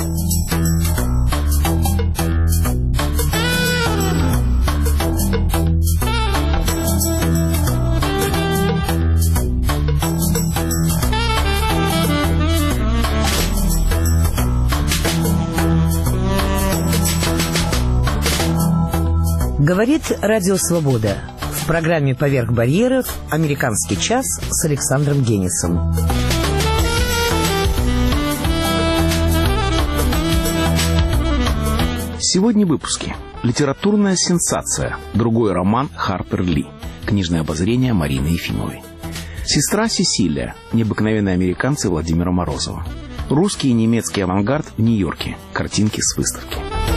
Говорит Радио Свобода. В программе «Поверх барьеров» «Американский час» с Александром Генисом. Сегодня в выпуске. Литературная сенсация. Другой роман Харпер Ли. Книжное обозрение Марины Ефимовой. Сестра Сесилия. Необыкновенные американцы Владимира Морозова. Русский и немецкий авангард в Нью-Йорке. Картинки с выставки.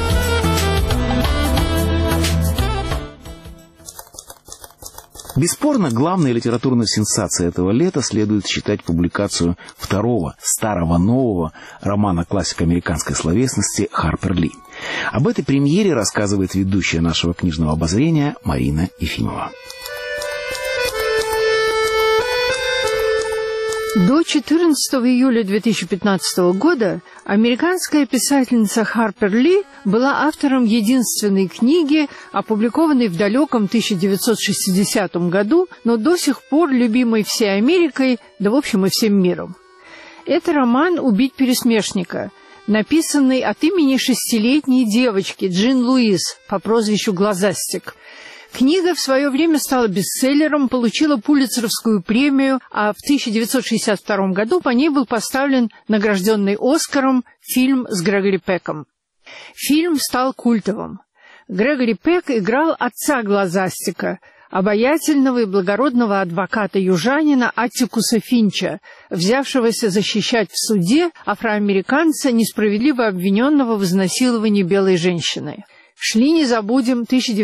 Бесспорно, главной литературной сенсацией этого лета следует считать публикацию второго, старого нового романа классика американской словесности Харпер Ли. Об этой премьере рассказывает ведущая нашего книжного обозрения Марина Ефимова. До 14 июля 2015 года американская писательница Харпер Ли была автором единственной книги, опубликованной в далеком 1960 году, но до сих пор любимой всей Америкой, да в общем и всем миром. Это роман «Убить пересмешника», написанный от имени 6-летней девочки Джин Луис по прозвищу Глазастик. Книга в свое время стала бестселлером, получила Пулитцеровскую премию, а в 1962 году по ней был поставлен награжденный Оскаром фильм с Грегори Пеком. Фильм стал культовым. Грегори Пек играл отца Глазастика, обаятельного и благородного адвоката-южанина Аттикуса Финча, взявшегося защищать в суде афроамериканца, несправедливо обвиненного в изнасиловании белой женщины. Шли, не забудем,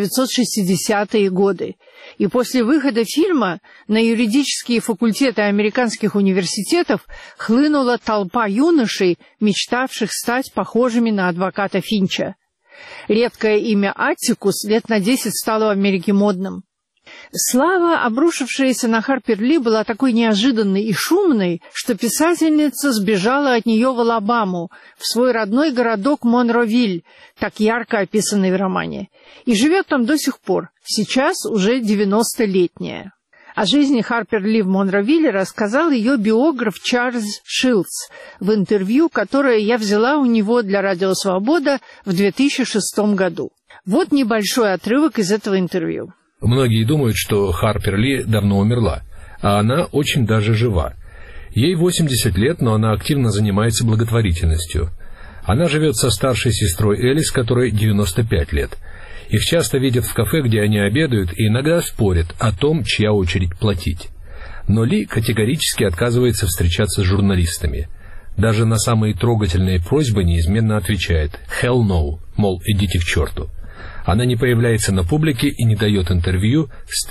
1960-е годы, и после выхода фильма на юридические факультеты американских университетов хлынула толпа юношей, мечтавших стать похожими на адвоката Финча. Редкое имя Аттикус лет на 10 стало в Америке модным. Слава, обрушившаяся на Харпер Ли, была такой неожиданной и шумной, что писательница сбежала от нее в Алабаму, в свой родной городок Монровиль, так ярко описанный в романе, и живет там до сих пор, сейчас уже 90-летняя. О жизни Харпер Ли в Монровилле рассказал ее биограф Чарльз Шилдс в интервью, которое я взяла у него для Радио Свобода в 2006 году. Вот небольшой отрывок из этого интервью. Многие думают, что Харпер Ли давно умерла, а она очень даже жива. Ей 80 лет, но она активно занимается благотворительностью. Она живет со старшей сестрой Элис, которой 95 лет. Их часто видят в кафе, где они обедают, и иногда спорят о том, чья очередь платить. Но Ли категорически отказывается встречаться с журналистами. Даже на самые трогательные просьбы неизменно отвечает «hell no», мол, идите к черту. Она не появляется на публике и не дает интервью с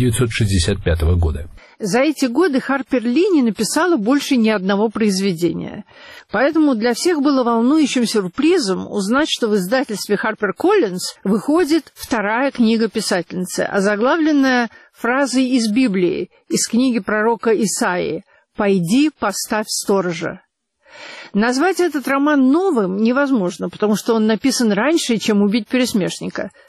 1965 года. За эти годы Харпер Ли не написала больше ни одного произведения. Поэтому для всех было волнующим сюрпризом узнать, что в издательстве HarperCollins выходит вторая книга писательницы, озаглавленная фразой из Библии, из книги пророка Исаии «Пойди, поставь сторожа». Назвать этот роман новым невозможно, потому что он написан раньше, чем «Убить пересмешника» в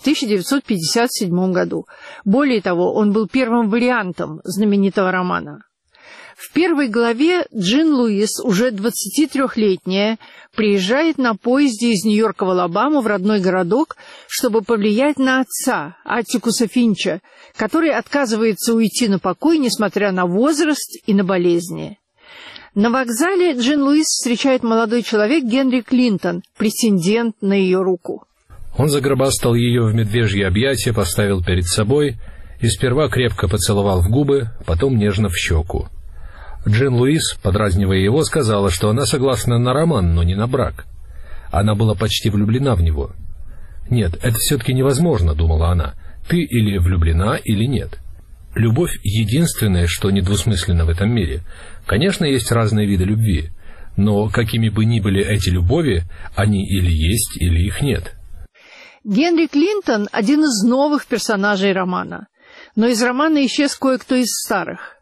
1957 году. Более того, он был первым вариантом знаменитого романа. В первой главе Джин Луис, уже 23-летняя, приезжает на поезде из Нью-Йорка в Алабаму в родной городок, чтобы повлиять на отца, Аттикуса Финча, который отказывается уйти на покой, несмотря на возраст и на болезни. На вокзале Джин Луис встречает молодой человек Генри Клинтон, претендент на ее руку. Он загробастал ее в медвежье объятия, поставил перед собой и сперва крепко поцеловал в губы, потом нежно в щеку. Джин Луис, подразнивая его, сказала, что она согласна на роман, но не на брак. Она была почти влюблена в него. «Нет, это все-таки невозможно», — думала она. «Ты или влюблена, или нет». Любовь — единственное, что недвусмысленно в этом мире. Конечно, есть разные виды любви, но какими бы ни были эти любови, они или есть, или их нет. Генри Клинтон — один из новых персонажей романа, но из романа исчез кое-кто из старых.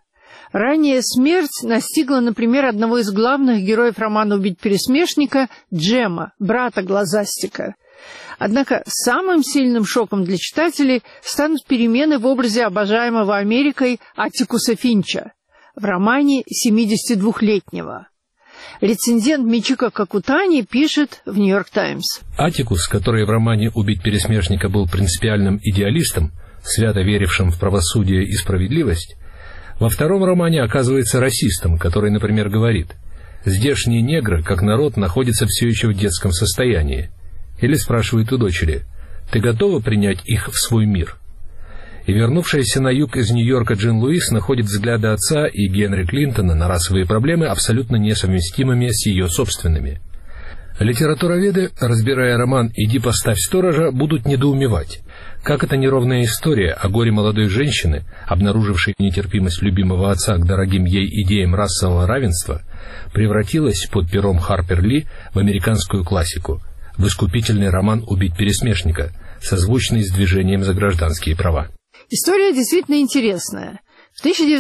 Ранняя смерть настигла, например, одного из главных героев романа «Убить пересмешника» Джема, брата Глазастика. Однако самым сильным шоком для читателей станут перемены в образе обожаемого Америкой Аттикуса Финча в романе 72-летнего. Рецензент Мичико Какутани пишет в «Нью-Йорк Таймс». Аттикус, который в романе «Убить пересмешника» был принципиальным идеалистом, свято верившим в правосудие и справедливость, во втором романе оказывается расистом, который, например, говорит: «Здешние негры, как народ, находятся все еще в детском состоянии». Или спрашивает у дочери: «Ты готова принять их в свой мир?» И вернувшаяся на юг из Нью-Йорка Джин Луис находит взгляды отца и Генри Клинтона на расовые проблемы абсолютно несовместимыми с ее собственными. Литературоведы, разбирая роман «Иди поставь сторожа», будут недоумевать, как эта неровная история о горе молодой женщины, обнаружившей нетерпимость любимого отца к дорогим ей идеям расового равенства, превратилась под пером Харпер Ли в американскую классику, в искупительный роман «Убить пересмешника», созвучный с движением за гражданские права. История действительно интересная. В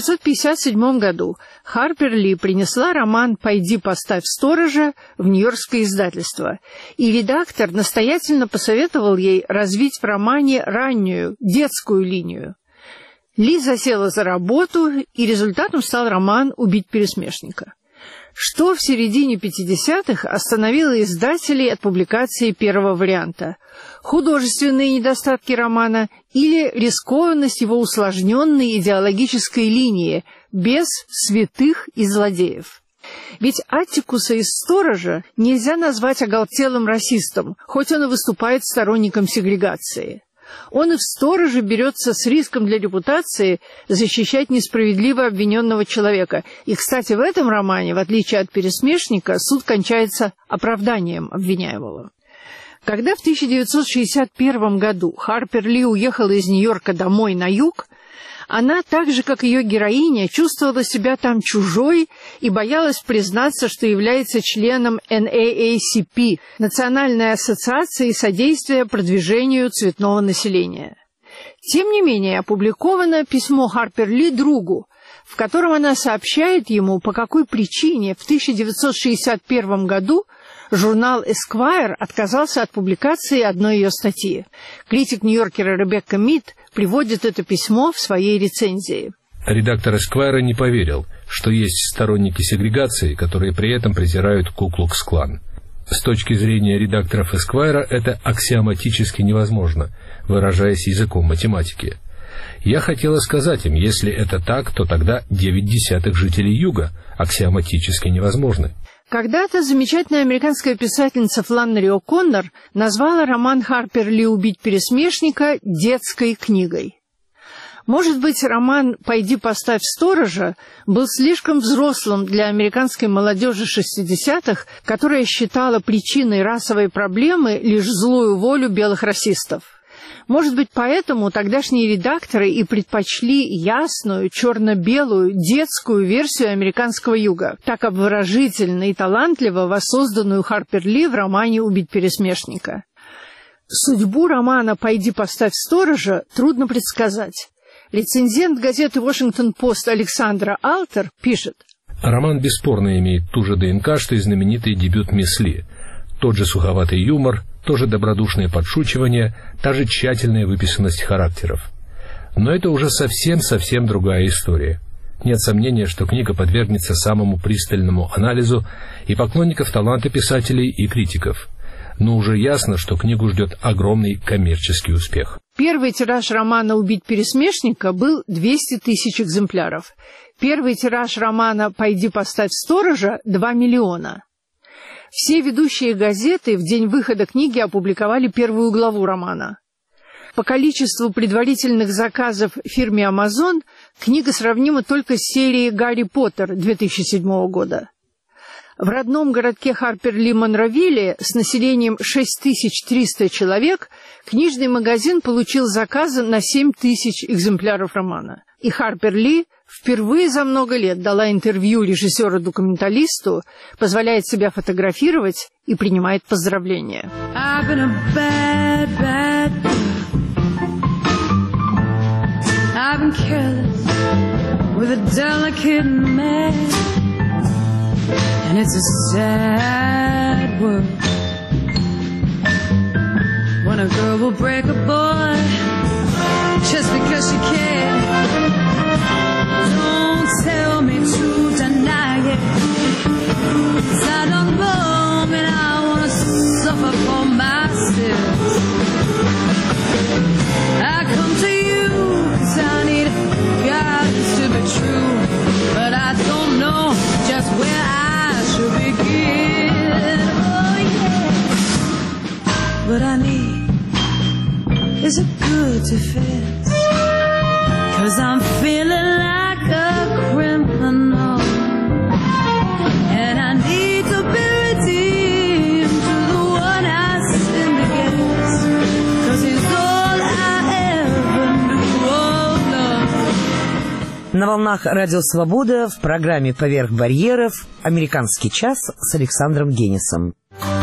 1957 году Харпер Ли принесла роман «Пойди поставь сторожа» в нью-йоркское издательство, и редактор настоятельно посоветовал ей развить в романе раннюю, детскую линию. Ли засела за работу, и результатом стал роман «Убить пересмешника». Что в середине 50-х остановило издателей от публикации первого варианта? Художественные недостатки романа или рискованность его усложненной идеологической линии, без святых и злодеев? Ведь Аттикуса из «Сторожа» нельзя назвать оголтелым расистом, хоть он и выступает сторонником сегрегации. Он и в «Стороже» берется с риском для репутации защищать несправедливо обвиненного человека. И, кстати, в этом романе, в отличие от «Пересмешника», суд кончается оправданием обвиняемого. Когда в 1961 году Харпер Ли уехала из Нью-Йорка домой на юг, она, так же, как ее героиня, чувствовала себя там чужой и боялась признаться, что является членом NAACP, Национальной ассоциации содействия продвижению цветного населения. Тем не менее, опубликовано письмо Харпер Ли другу, в котором она сообщает ему, по какой причине в 1961 году журнал Esquire отказался от публикации одной ее статьи. Критик-нью-йоркера Ребекка Мид приводит это письмо в своей рецензии. Редактор Esquire не поверил, что есть сторонники сегрегации, которые при этом презирают Ку-Клукс-Клан. С точки зрения редакторов Esquire это аксиоматически невозможно, выражаясь языком математики. Я хотела сказать им, если это так, то тогда 9/10 жителей Юга аксиоматически невозможны. Когда-то замечательная американская писательница Фланнери О'Коннор назвала роман Харпер Ли «Убить пересмешника» детской книгой. Может быть, роман «Пойди поставь сторожа» был слишком взрослым для американской молодежи 60-х, которая считала причиной расовой проблемы лишь злую волю белых расистов. Может быть, поэтому тогдашние редакторы и предпочли ясную, черно-белую, детскую версию американского юга, так обворожительно и талантливо воссозданную Харпер Ли в романе «Убить пересмешника». Судьбу романа «Пойди поставь сторожа» трудно предсказать. Рецензент газеты «Вашингтон-Пост» Александра Алтер пишет: роман бесспорно имеет ту же ДНК, что и знаменитый дебют мисс Ли. Тот же суховатый юмор, то же добродушное подшучивание, та же тщательная выписанность характеров. Но это уже совсем другая история. Нет сомнения, что книга подвергнется самому пристальному анализу и поклонников таланта писателей, и критиков. Но уже ясно, что книгу ждет огромный коммерческий успех. Первый тираж романа «Убить пересмешника» был 200 тысяч экземпляров. Первый тираж романа «Пойди поставь сторожа» — 2 миллиона. Все ведущие газеты в день выхода книги опубликовали первую главу романа. По количеству предварительных заказов фирме Amazon книга сравнима только с серией «Гарри Поттер» 2007 года. В родном городке Харпер Ли Монровилле с населением 6300 человек книжный магазин получил заказы на 7000 экземпляров романа. И Харпер Ли впервые за много лет дала интервью режиссеру-документалисту, позволяет себя фотографировать и принимает поздравления. with a delicate man, and it's a sad world when a girl will break a boy just because she can. Don't tell me to deny it, 'cause I don't know, and I wanna suffer for my sins. I come to you 'cause I need guidance to be true, but I don't know just where I should begin. Oh yeah, what I need is a good defense, 'cause I'm feeling like a criminal, and I need to be redeemed to the one I sinned against, 'cause he's all I ever knew. Oh, no. На волнах Радио Свобода в программе «Поверх барьеров» «Американский час» с Александром Генисом.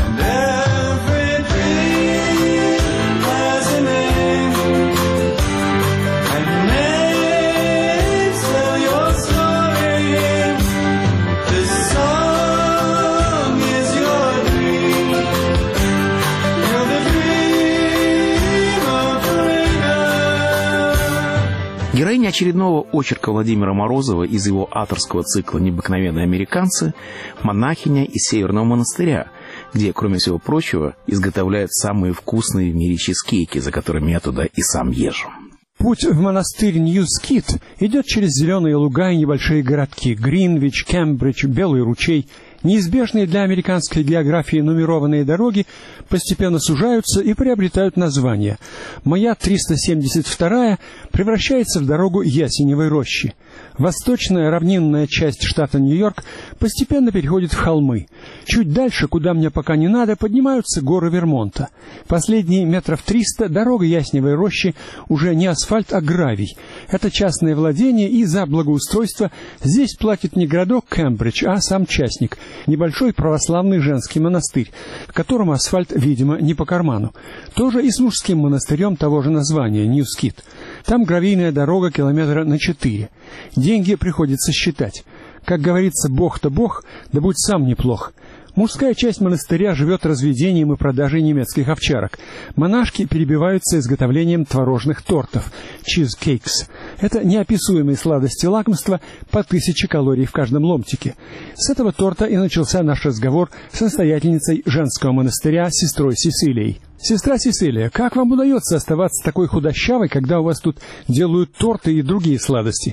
Героиня очередного очерка Владимира Морозова из его авторского цикла «Необыкновенные американцы» – монахиня из Северного монастыря, где, кроме всего прочего, изготовляют самые вкусные в мире чизкейки, за которыми я туда и сам езжу. Путь в монастырь Нью-Скит идет через зеленые луга и небольшие городки Гринвич, Кембридж, Белый ручей. Неизбежные для американской географии нумерованные дороги постепенно сужаются и приобретают название. Моя 372-я превращается в дорогу Ясеневой рощи. Восточная равнинная часть штата Нью-Йорк постепенно переходит в холмы. Чуть дальше, куда мне пока не надо, поднимаются горы Вермонта. Последние метров 300 дорога Ясневой рощи уже не асфальт, а гравий. Это частное владение, и за благоустройство здесь платит не городок Кембридж, а сам частник, небольшой православный женский монастырь, которому асфальт, видимо, не по карману. Тоже и с мужским монастырем того же названия, Нью-Скит. Там гравийная дорога километра на 4. Деньги приходится считать. Как говорится, Бог-то Бог, да будь сам неплох. Мужская часть монастыря живет разведением и продажей немецких овчарок. Монашки перебиваются изготовлением творожных тортов, cheesecakes. Это неописуемые сладости лакомства, по 1000 калорий в каждом ломтике. С этого торта и начался наш разговор с настоятельницей женского монастыря, сестрой Сесилией. Сестра Сесилия, как вам удается оставаться такой худощавой, когда у вас тут делают торты и другие сладости?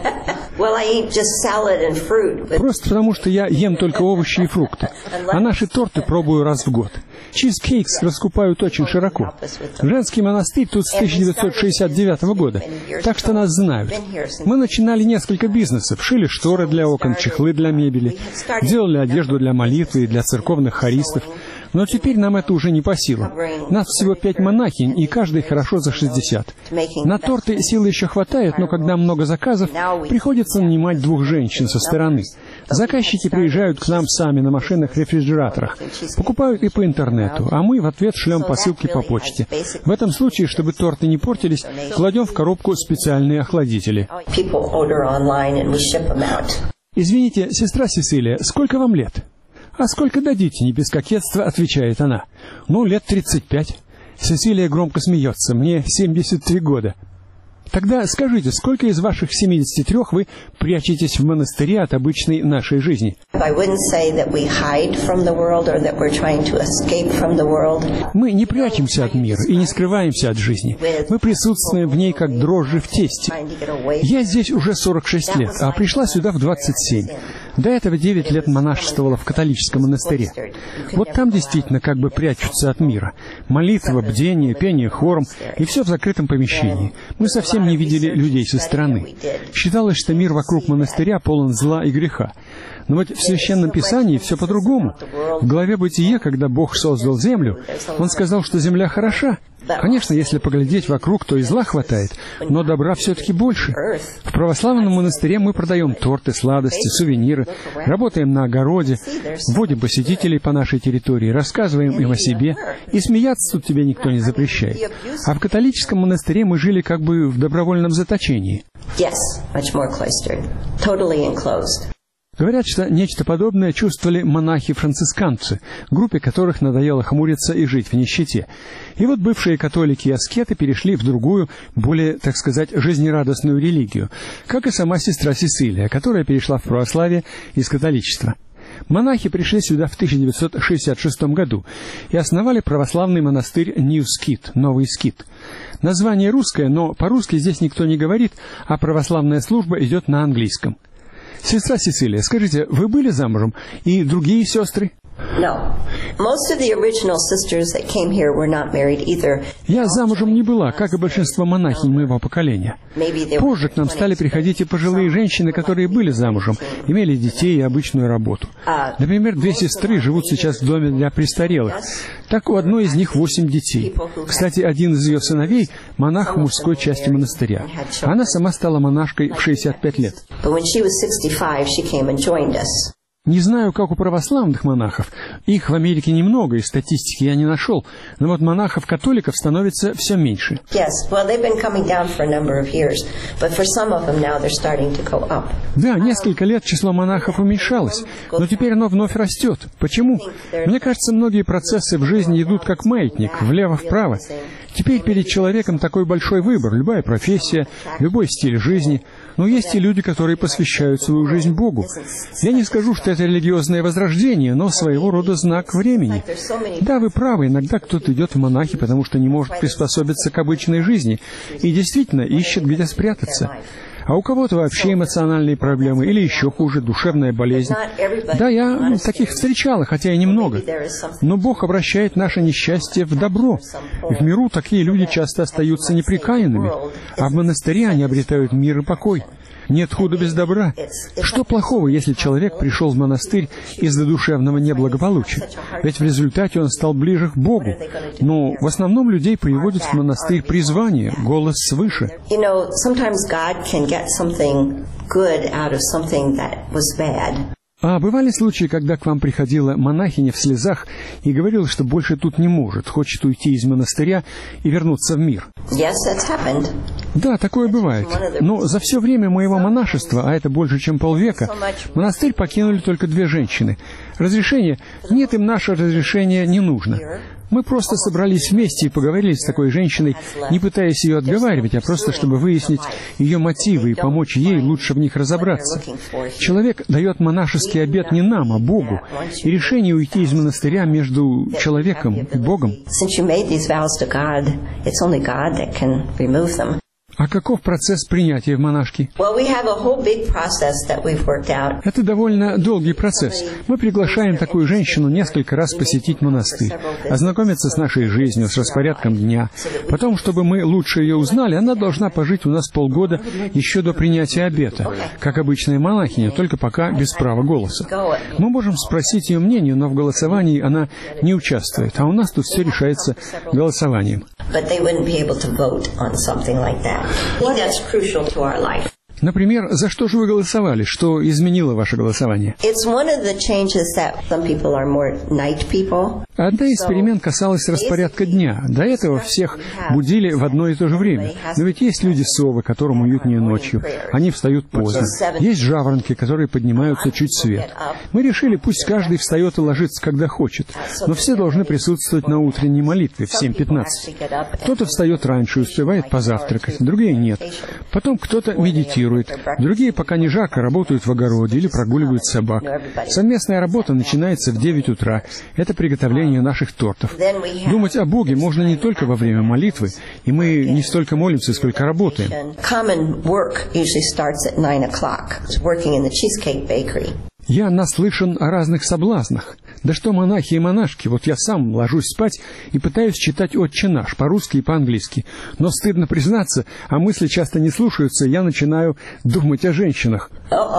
Просто потому, что я ем только овощи и фрукты, а наши торты пробую раз в год. Чизкейкс раскупают очень широко. Женский монастырь тут с 1969 года, так что нас знают. Мы начинали несколько бизнесов, шили шторы для окон, чехлы для мебели, делали одежду для молитвы и для церковных хористов. Но теперь нам это уже не по силам. Нас всего 5 монахинь, и каждый хорошо за 60. На торты силы еще хватает, но когда много заказов, приходится нанимать 2 женщин со стороны. Заказчики приезжают к нам сами на машинах-рефрижераторах, покупают и по интернету, а мы в ответ шлем посылки по почте. В этом случае, чтобы торты не портились, кладем в коробку специальные охладители. Извините, сестра Сесилия, сколько вам лет? «А сколько дадите?» — не без кокетства отвечает она. «Ну, лет 35. Сесилия громко смеется. «Мне 73 года. Тогда скажите, сколько из ваших 73 вы прячетесь в монастыре от обычной нашей жизни?» Мы не прячемся от мира и не скрываемся от жизни. Мы присутствуем в ней, как дрожжи в тесте. Я здесь уже 46 лет, а пришла сюда в 27. До этого 9 лет монашествовала в католическом монастыре. Вот там действительно как бы прячутся от мира. Молитва, бдение, пение хором, и все в закрытом помещении. Мы совсем не видели людей со стороны. Считалось, что мир вокруг монастыря полон зла и греха. Но вот в Священном Писании все по-другому. В главе «Бытие», когда Бог создал землю, Он сказал, что земля хороша. Конечно, если поглядеть вокруг, то и зла хватает, но добра все-таки больше. В православном монастыре мы продаем торты, сладости, сувениры, работаем на огороде, вводим посетителей по нашей территории, рассказываем им о себе, и смеяться тут тебе никто не запрещает. А в католическом монастыре мы жили как бы в добровольном заточении. Yes, much more cloistered, totally enclosed. Говорят, что нечто подобное чувствовали монахи-францисканцы, группе которых надоело хмуриться и жить в нищете. И вот бывшие католики и аскеты перешли в другую, более, так сказать, жизнерадостную религию, как и сама сестра Сесилия, которая перешла в православие из католичества. Монахи пришли сюда в 1966 году и основали православный монастырь New Skid, Новый Скит. Название русское, но по-русски здесь никто не говорит, а православная служба идет на английском. Сестра Сесилия, скажите, вы были замужем? И другие сестры? No. Most of the original sisters that came here were not married either. Я замужем не была, как и большинство монахинь моего поколения. Позже к нам стали приходить и пожилые женщины, которые были замужем, имели детей и обычную работу. Например, 2 сестры живут сейчас в доме для престарелых. Так у одной из них 8 детей. Кстати, один из ее сыновей – монах в мужской части монастыря. Она сама стала монашкой в 65 лет. But when she was 65, she came and joined us. Не знаю, как у православных монахов. Их в Америке немного, и статистики я не нашел. Но вот монахов-католиков становится все меньше. Да, несколько лет число монахов уменьшалось, но теперь оно вновь растет. Почему? Мне кажется, многие процессы в жизни идут как маятник, влево-вправо. Теперь перед человеком такой большой выбор, любая профессия, любой стиль жизни. Но есть и люди, которые посвящают свою жизнь Богу. Я не скажу, что это религиозное возрождение, но своего рода знак времени. Да, вы правы, иногда кто-то идет в монахи, потому что не может приспособиться к обычной жизни, и действительно ищет, где спрятаться. А у кого-то вообще эмоциональные проблемы, или еще хуже, душевная болезнь. Да, я таких встречала, хотя и немного. Но Бог обращает наше несчастье в добро. В миру такие люди часто остаются непрекаянными, а в монастыре они обретают мир и покой. Нет худа без добра. Что плохого, если человек пришел в монастырь из-за душевного неблагополучия? Ведь в результате он стал ближе к Богу. Но в основном людей приводят в монастырь призвание, голос свыше. А бывали случаи, когда к вам приходила монахиня в слезах и говорила, что больше тут не может, хочет уйти из монастыря и вернуться в мир? Да, такое бывает. Но за все время моего монашества, а это больше, чем полвека, монастырь покинули только 2 женщины. Разрешение? Нет, им наше разрешение не нужно. Мы просто собрались вместе и поговорили с такой женщиной, не пытаясь ее отговаривать, а просто чтобы выяснить ее мотивы и помочь ей лучше в них разобраться. Человек дает монашеский обет не нам, а Богу, и решение уйти из монастыря между человеком и Богом. А каков процесс принятия в монашки? Это довольно долгий процесс. Мы приглашаем такую женщину несколько раз посетить монастырь, ознакомиться с нашей жизнью, с распорядком дня. Потом, чтобы мы лучше ее узнали, она должна пожить у нас полгода еще до принятия обета, как обычная монахиня, только пока без права голоса. Мы можем спросить ее мнение, но в голосовании она не участвует, а у нас тут все решается голосованием. Например, за что же вы голосовали? Что изменило ваше голосование? Одна из перемен касалась распорядка дня. До этого всех будили в одно и то же время. Но ведь есть люди-совы, которым уютнее ночью. Они встают поздно. Есть жаворонки, которые поднимаются чуть свет. Мы решили, пусть каждый встает и ложится, когда хочет. Но все должны присутствовать на утренней молитве в 7:15. Кто-то встает раньше и успевает позавтракать, другие нет. Потом кто-то медитирует. Другие, пока не жарко, работают в огороде или прогуливают собак. Совместная работа начинается в 9 утра. Это приготовление наших тортов. Думать о Боге можно не только во время молитвы, и мы не столько молимся, сколько работаем. Я наслышан о разных соблазнах. Да что монахи и монашки, вот я сам ложусь спать и пытаюсь читать «Отче наш» по-русски и по-английски. Но стыдно признаться, а мысли часто не слушаются, и я начинаю думать о женщинах.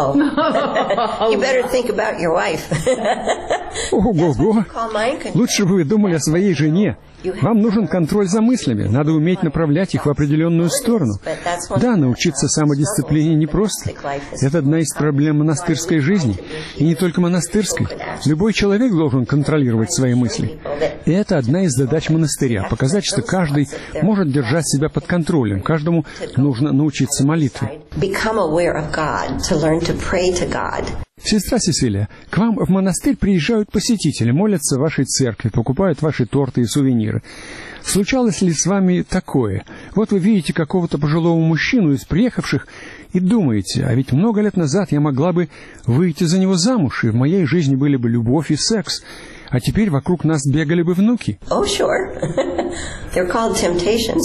Ого-го! Лучше бы вы думали о своей жене. Вам нужен контроль за мыслями, надо уметь направлять их в определенную сторону. Да, научиться самодисциплине непросто. Это одна из проблем монастырской жизни. И не только монастырской. Любой человек должен контролировать свои мысли. И это одна из задач монастыря — показать, что каждый может держать себя под контролем, каждому нужно научиться молитве. become aware of God, to learn to pray to God. Сестра Сесилия, к вам в монастырь приезжают посетители, молятся в вашей церкви, покупают ваши торты и сувениры. Случалось ли с вами такое? Вот вы видите какого-то пожилого мужчину из приехавших и думаете, а ведь много лет назад я могла бы выйти за него замуж, и в моей жизни были бы любовь и секс, а теперь вокруг нас бегали бы внуки. Oh, sure. They're called temptations.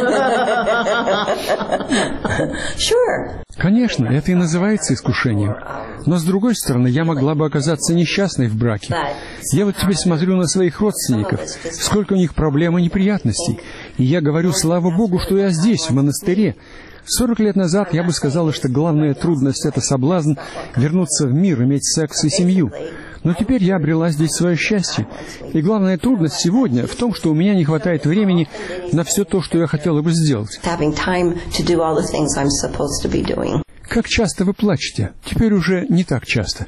Sure. Конечно, это и называется искушением. Но, с другой стороны, я могла бы оказаться несчастной в браке. Я вот теперь смотрю на своих родственников, сколько у них проблем и неприятностей. И я говорю, слава Богу, что я здесь, в монастыре. 40 лет назад я бы сказала, что главная трудность — это соблазн вернуться в мир, иметь секс и семью. Но теперь я обрела здесь свое счастье. И главная трудность сегодня в том, что у меня не хватает времени на все то, что я хотела бы сделать. Как часто вы плачете? Теперь уже не так часто.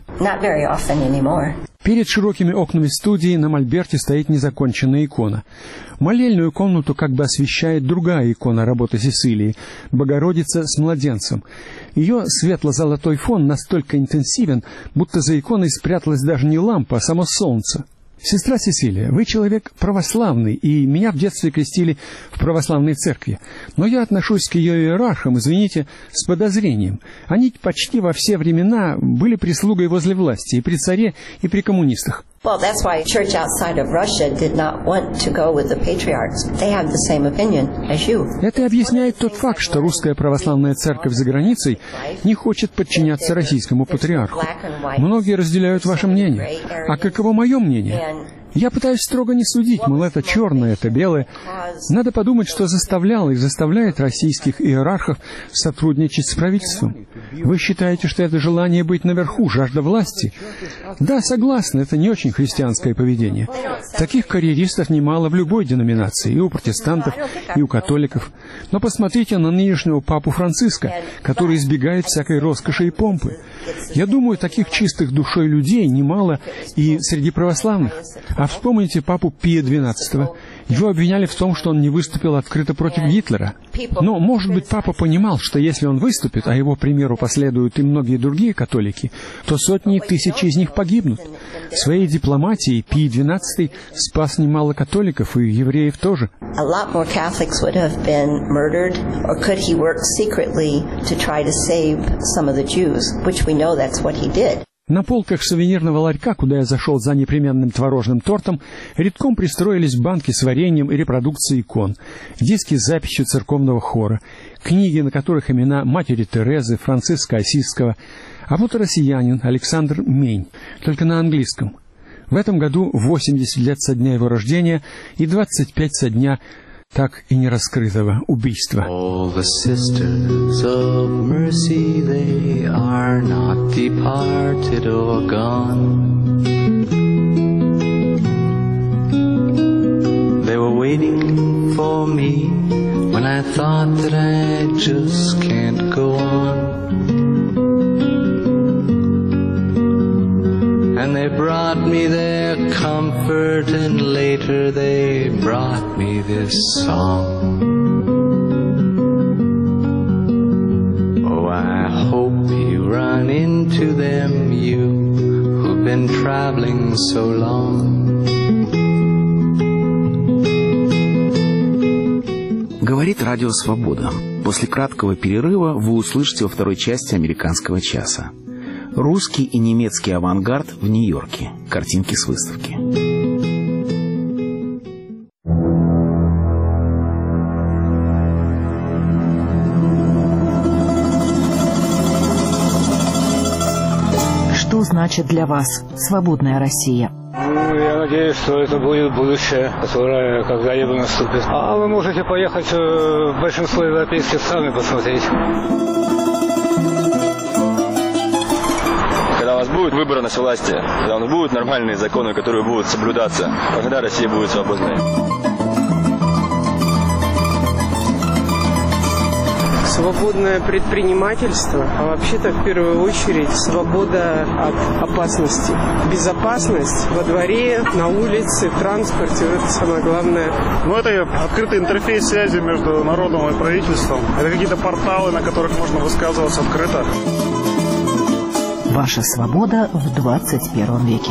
Перед широкими окнами студии на мольберте стоит незаконченная икона. Молельную комнату как бы освещает другая икона работы Сесилии — Богородица с младенцем. Ее светло-золотой фон настолько интенсивен, будто за иконой спряталась даже не лампа, а само солнце. Сестра Сесилия, вы человек православный, и меня в детстве крестили в православной церкви. Но я отношусь к ее иерархам, извините, с подозрением. Они почти во все времена были прислугой возле власти, и при царе, и при коммунистах. Well, that's why church outside of Russia did not want to go with the patriarchs. They have the same opinion as you. Это объясняет тот факт, что русская православная церковь за границей не хочет подчиняться российскому патриарху. Многие разделяют ваше мнение. А каково мое мнение? Я пытаюсь строго не судить, мол, это черное, это белое. Надо подумать, что заставляло и заставляет российских иерархов сотрудничать с правительством. Вы считаете, что это желание быть наверху, жажда власти? Да, согласна, это не очень христианское поведение. Таких карьеристов немало в любой деноминации, и у протестантов, и у католиков. Но посмотрите на нынешнего папу Франциска, который избегает всякой роскоши и помпы. Я думаю, таких чистых душой людей немало и среди православных. А вспомните папу Пия XII. Его обвиняли в том, что он не выступил открыто против Гитлера. Но, может быть, папа понимал, что если он выступит, а его примеру последуют и многие другие католики, то сотни и тысячи из них погибнут. Своей дипломатией Пий XII спас немало католиков и евреев тоже. На полках сувенирного ларька, куда я зашел за непременным творожным тортом, редком пристроились банки с вареньем и репродукцией икон, диски с записью церковного хора, книги, на которых имена матери Терезы, Франциска Осиского, а вот и россиянин Александр Мень, только на английском. В этом году 80 лет со дня его рождения и 25 со дня так и не раскрытого убийства. All the sisters of mercy, they are not departed or gone. They were waiting for me when I thought that I just can't go on. And they brought me their comfort, and later they brought me this song. Oh, I hope you run into them, you who've been traveling so long. Говорит Радио Свобода. После краткого перерыва вы услышите во второй части «Американского часа». Русский и немецкий авангард в Нью-Йорке. Картинки с выставки. Что значит для вас свободная Россия? Я надеюсь, что это будет будущее, которое когда-либо наступит. А вы можете поехать в большинство европейских стран и посмотреть. Когда у нас будет выборность власти, когда у нас будут нормальные законы, которые будут соблюдаться, тогда Россия будет свободной. свободное предпринимательство, а вообще-то в первую очередь свобода от опасности. Безопасность во дворе, на улице, в транспорте, это самое главное. Ну, это открытый интерфейс связи между народом и правительством. Это какие-то порталы, на которых можно высказываться открыто. Ваша свобода в 21 веке.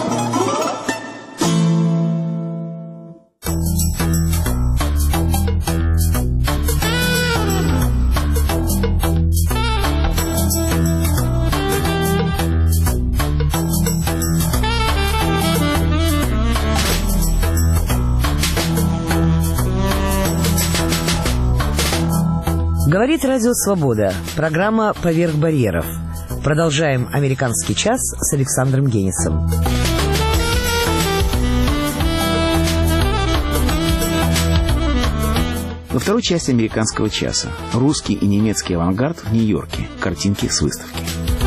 Говорит Радио Свобода. Программа «Поверх барьеров». Продолжаем «Американский час» с Александром Генисом. Во второй части «Американского часа» русский и немецкий авангард в Нью-Йорке. Картинки с выставки.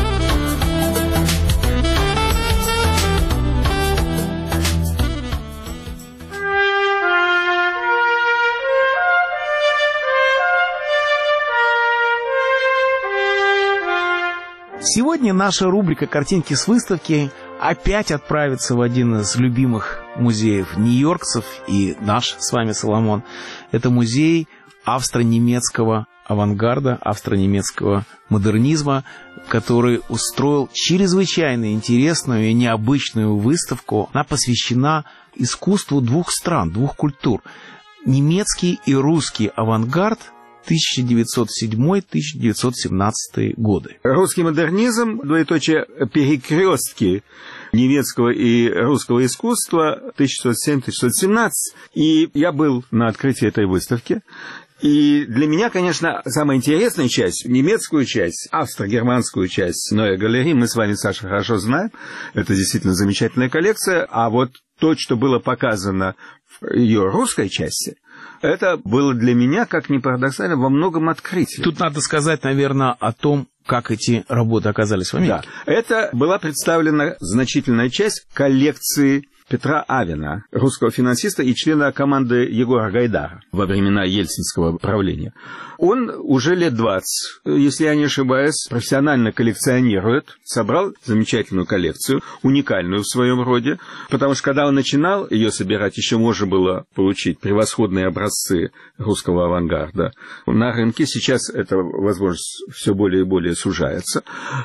Сегодня наша рубрика «Картинки с выставки» опять отправится в один из любимых музеев нью-йоркцев и наш с вами, Соломон. Это музей австро-немецкого авангарда, австро-немецкого модернизма, который устроил чрезвычайно интересную и необычную выставку. Она посвящена искусству двух стран, двух культур. Немецкий и русский авангард 1907-1917 годы. Русский модернизм, двоеточие, перекрестки немецкого и русского искусства 1907-1917. И я был на открытии этой выставки. И для меня, конечно, самая интересная часть, немецкую часть, австро-германскую часть Neue Galerie, мы с вами, Саша, хорошо знаем. Это действительно замечательная коллекция. А вот то, что было показано в ее русской части, это было для меня, как ни парадоксально, во многом открытие. Тут надо сказать, наверное, о том, как эти работы оказались в Америке. Да, это была представлена значительная часть коллекции Петра Авена, русского финансиста и члена команды Егора Гайдара во времена ельцинского правления. Он уже лет 20, если я не ошибаюсь, профессионально коллекционирует, собрал замечательную коллекцию, уникальную в своем роде, потому что когда он начинал ее собирать, еще можно было получить превосходные образцы русского авангарда. На рынке сейчас эта возможность все более и более сужается.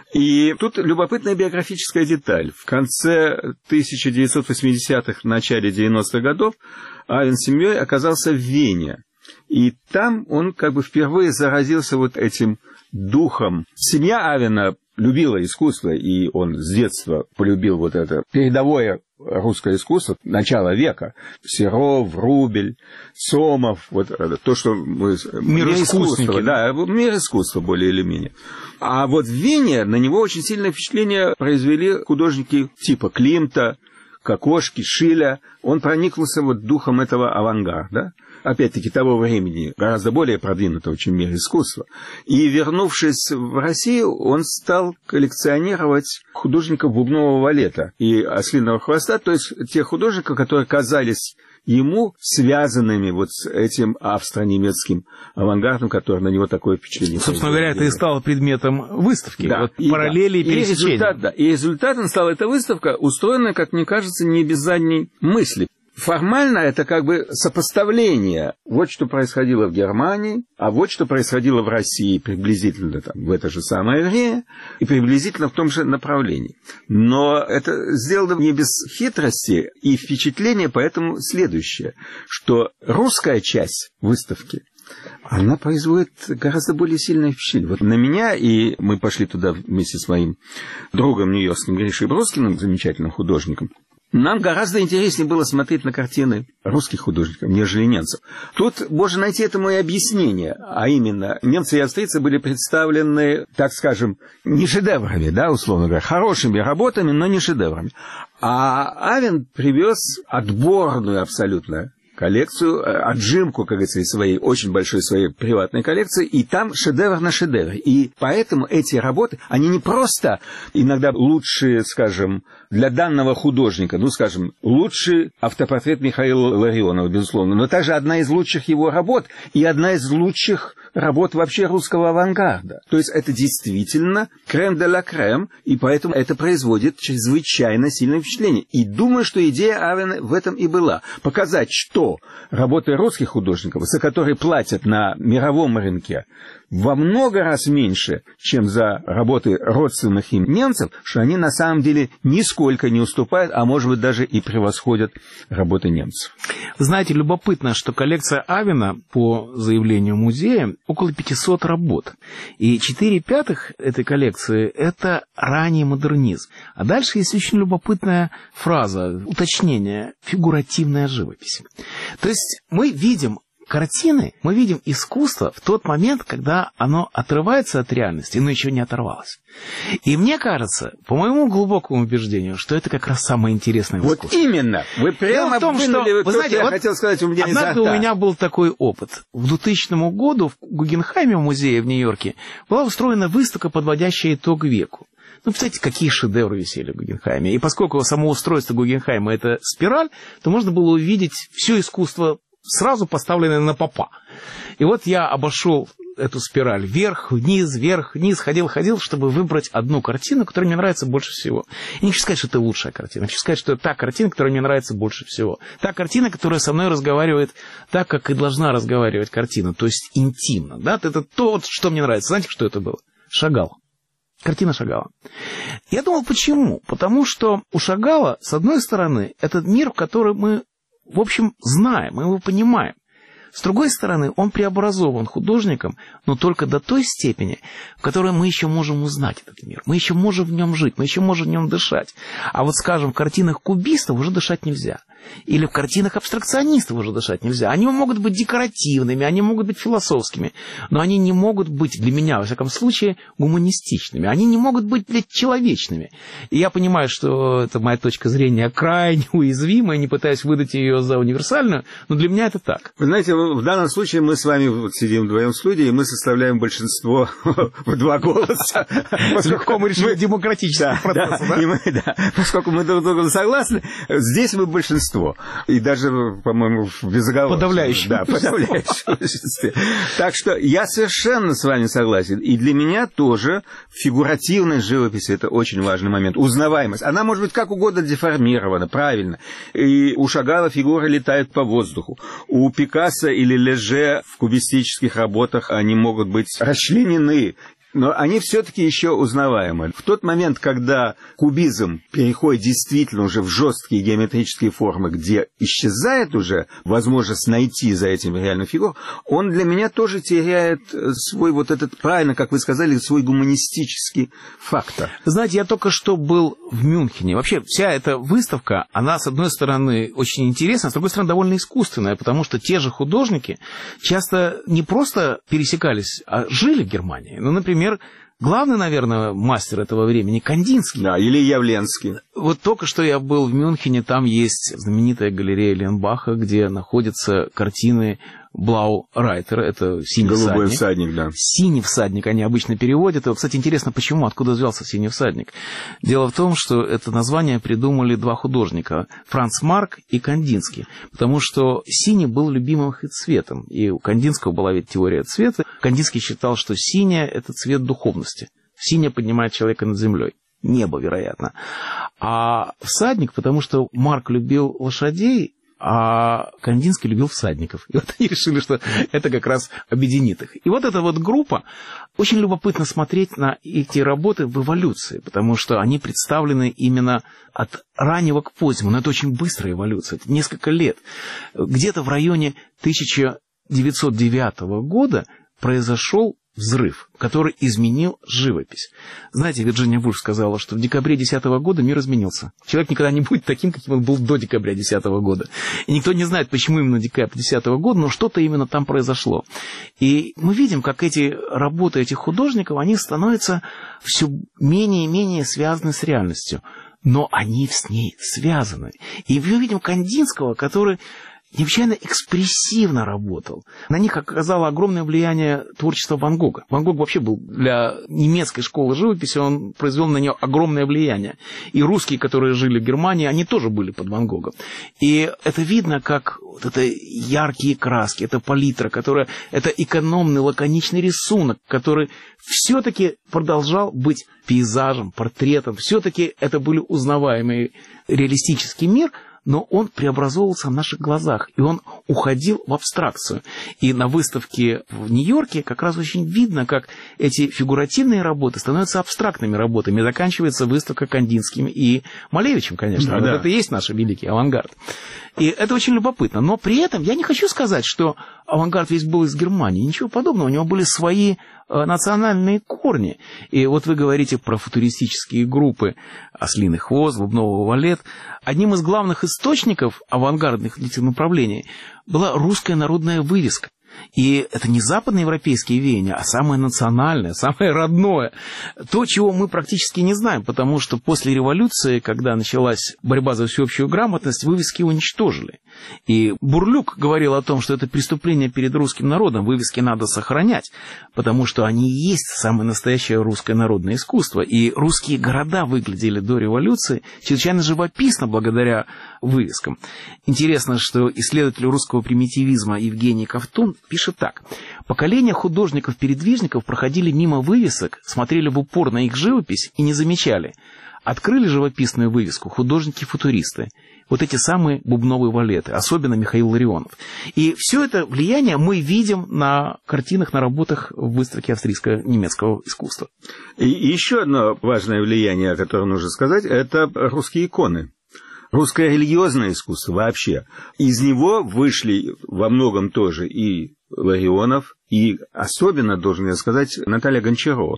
И тут любопытная биографическая деталь. В конце 1980-х, в начале 90-х годов Авен с семьей оказался в Вене. И там он как бы впервые заразился вот этим духом. Семья Авена любила искусство, и он с детства полюбил вот это передовое русское искусство начала века. Серов, Врубель, Сомов, вот то, что мы... Мир искусства. Да, мир искусства более или менее. А вот в Вене на него очень сильное впечатление произвели художники типа Климта, Кокошки, Шиля. Он проникнулся вот духом этого авангарда, опять-таки того времени, гораздо более продвинутого, чем мир искусства. И, вернувшись в Россию, он стал коллекционировать художников бубнового валета и ослиного хвоста, то есть тех художников, которые казались ему связанными вот с этим австро-немецким авангардом, который на него такое впечатление. Собственно говоря, это и стало предметом выставки. Да, вот параллели и пересечения. И результатом стала эта выставка, устроенная, как мне кажется, не без задней мысли. Формально это как бы сопоставление. Вот что происходило в Германии, а вот что происходило в России приблизительно там, в это же самое время и приблизительно в том же направлении. Но это сделано не без хитрости, и впечатление поэтому следующее, что русская часть выставки, она производит гораздо более сильное впечатление. Вот на меня, и мы пошли туда вместе с моим другом нью-йоркским Гришей Броскиным, замечательным художником, нам гораздо интереснее было смотреть на картины русских художников, нежели немцев. Тут можно найти этому и объяснение, а именно, немцы и австрийцы были представлены, так скажем, не шедеврами, да, условно говоря, хорошими работами, но не шедеврами. А Авен привез отборную абсолютно коллекцию, отжимку, как говорится, из своей очень большой своей приватной коллекции, и там шедевр на шедевре. И поэтому эти работы, они не просто иногда лучшие, скажем, для данного художника, ну, скажем, лучший автопортрет Михаила Ларионова, безусловно, но также одна из лучших его работ и одна из лучших работ вообще русского авангарда. То есть это действительно крем де ла крем, и поэтому это производит чрезвычайно сильное впечатление. И думаю, что идея Авена в этом и была. Показать, что работы русских художников, за которые платят на мировом рынке, во много раз меньше, чем за работы родственных им немцев, что они на самом деле нисколько не уступают, а может быть даже и превосходят работы немцев. Вы знаете, любопытно, что коллекция Авена, по заявлению музея, около 500 работ. И 4/5 этой коллекции – это ранний модернизм. А дальше есть очень любопытная фраза, уточнение – фигуративная живопись. То есть мы видим картины, мы видим искусство в тот момент, когда оно отрывается от реальности, но еще не оторвалось. И мне кажется, по моему глубокому убеждению, что это как раз самое интересное в искусстве. Вот именно! Вы прямо вынули то, что я хотел сказать у меня изо рта. Однажды у меня был такой опыт. В 2000 году в Гугенхайме, в музее в Нью-Йорке, была устроена выставка, подводящая итог веку. Ну, представляете, какие шедевры висели в Гугенхайме. И поскольку само устройство Гугенхайма – это спираль, то можно было увидеть все искусство сразу поставленное на попа. И вот я обошел эту спираль вверх, вниз, ходил, чтобы выбрать одну картину, которая мне нравится больше всего. И не хочу сказать, что это лучшая картина. Хочу сказать, что это та картина, которая мне нравится больше всего. Та картина, которая со мной разговаривает так, как и должна разговаривать картина, то есть интимно. Да? Это то, что мне нравится. Знаете, что это было? Шагал. Картина Шагала. Я думал, почему? Потому что у Шагала, с одной стороны, этот мир, который мы, в общем, знаем, мы его понимаем. С другой стороны, он преобразован художником, но только до той степени, в которой мы еще можем узнать этот мир. Мы еще можем в нем жить, мы еще можем в нем дышать. А вот, скажем, в картинах кубистов уже дышать нельзя. Или в картинах абстракционистов уже дышать нельзя. Они могут быть декоративными, они могут быть философскими, но они не могут быть, для меня, во всяком случае, гуманистичными. Они не могут быть, человечными. И я понимаю, что это моя точка зрения крайне уязвимая, не пытаюсь выдать ее за универсальную, но для меня это так. Вы знаете, в данном случае мы с вами вот сидим вдвоем в студии, и мы составляем большинство в 2 голоса. Легко мы решили демократический процесс, да? Поскольку мы друг с другом согласны, здесь мы большинство. И даже, по-моему, в безоговорочном. Подавляющем. Да, подавляющем большинстве. Так что я совершенно с вами согласен. И для меня тоже фигуративность живописи – это очень важный момент. Узнаваемость. Она может быть как угодно деформирована, правильно. И у Шагала фигуры летают по воздуху. У Пикассо или Леже в кубистических работах они могут быть расчленены. Но они все-таки еще узнаваемы. В тот момент, когда кубизм переходит действительно уже в жесткие геометрические формы, где исчезает уже возможность найти за этим реальную фигуру, он для меня тоже теряет свой вот этот, правильно, как вы сказали, свой гуманистический фактор. Знаете, я только что был в Мюнхене. Вообще, вся эта выставка, она, с одной стороны, очень интересна, с другой стороны, довольно искусственная, потому что те же художники часто не просто пересекались, а жили в Германии. Ну, например, главный, наверное, мастер этого времени Кандинский. Да, или Явленский. Вот только что я был в Мюнхене, там есть знаменитая галерея Ленбаха, где находятся картины Блау-Райтера, это «Синий всадник». Голубой всадник, да. «Синий всадник» они обычно переводят. И, кстати, интересно, почему, откуда взялся «Синий всадник». Дело в том, что это название придумали 2 художника, Франц Марк и Кандинский, потому что синий был любимым их цветом, и у Кандинского была ведь теория цвета. Кандинский считал, что синий – это цвет духовности. Синий поднимает человека над землей. Небо, вероятно. А всадник, потому что Марк любил лошадей, а Кандинский любил всадников. И вот они решили, что это как раз объединит их. И вот эта вот группа, очень любопытно смотреть на эти работы в эволюции, потому что они представлены именно от раннего к позднему. Но это очень быстрая эволюция, это несколько лет. Где-то в районе 1909 года произошел взрыв, который изменил живопись. Знаете, Вирджиния Вульф сказала, что в декабре 2010 года мир изменился. Человек никогда не будет таким, каким он был до декабря 2010 года. И никто не знает, почему именно декабрь 2010 года, но что-то именно там произошло. И мы видим, как эти работы этих художников, они становятся все менее и менее связаны с реальностью. Но они с ней связаны. И мы видим Кандинского, который необычайно экспрессивно работал. На них оказало огромное влияние творчество Ван Гога. Ван Гог вообще был для немецкой школы живописи, он произвел на нее огромное влияние. И русские, которые жили в Германии, они тоже были под Ван Гогом. И это видно, как вот это яркие краски, это палитра, это экономный, лаконичный рисунок, который все-таки продолжал быть пейзажем, портретом. Все-таки это были узнаваемый реалистический мир, но он преобразовывался в наших глазах, и он уходил в абстракцию. И на выставке в Нью-Йорке как раз очень видно, как эти фигуративные работы становятся абстрактными работами. И заканчивается выставка Кандинским и Малевичем, конечно. Вот это и есть наш великий авангард. И это очень любопытно. Но при этом я не хочу сказать, что авангард весь был из Германии. Ничего подобного. У него были свои национальные корни. И вот вы говорите про футуристические группы «Ослиный хвост», «Бубновый валет». Одним из главных источников авангардных направлений была русская народная вывеска. И это не западноевропейские веяния, а самое национальное, самое родное. То, чего мы практически не знаем, потому что после революции, когда началась борьба за всеобщую грамотность, вывески уничтожили. И Бурлюк говорил о том, что это преступление перед русским народом, вывески надо сохранять, потому что они и есть самое настоящее русское народное искусство. И русские города выглядели до революции чрезвычайно живописно благодаря вывескам. Интересно, что исследователь русского примитивизма Евгений Ковтун пишет так. Поколения художников-передвижников проходили мимо вывесок, смотрели в упор на их живопись и не замечали. Открыли живописную вывеску художники-футуристы. Вот эти самые бубновые валеты, особенно Михаил Ларионов. И все это влияние мы видим на картинах, на работах в выставке австрийско-немецкого искусства. И еще одно важное влияние, о котором нужно сказать, это русские иконы. Русское религиозное искусство вообще. Из него вышли во многом тоже и Ларионов, и особенно, должен я сказать, Наталья Гончарова.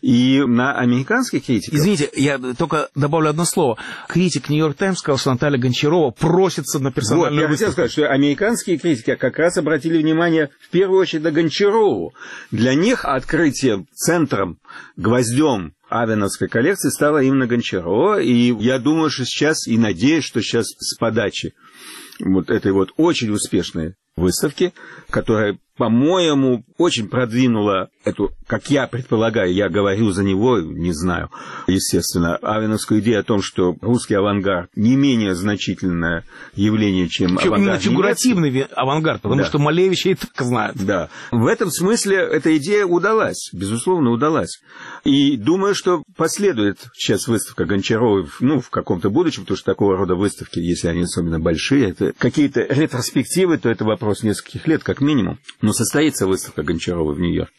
И на американских критиков... Извините, я только добавлю одно слово. Критик «Нью-Йорк Таймс» сказал, что Наталья Гончарова просится на персональную выставку. Я хотел сказать, что американские критики как раз обратили внимание в первую очередь на Гончарову. Для них открытием, центром, гвоздем авеновской коллекции стала именно Гончарова. И я думаю, что сейчас, и надеюсь, что сейчас с подачи вот этой вот очень успешной выставки, которая, по-моему, очень продвинула эту, как я предполагаю, я говорю за него, не знаю, естественно, авеновскую идею о том, что русский авангард не менее значительное явление, чем авангард именно фигуративный немецкий авангард, потому что Малевича и так знают. Да. В этом смысле эта идея удалась, безусловно, удалась. И думаю, что последует сейчас выставка Гончаровой, в каком-то будущем, потому что такого рода выставки, если они особенно большие, это какие-то ретроспективы, то это вопрос нескольких лет, как минимум. Но состоится выставка Гончаровой в Нью-Йорке.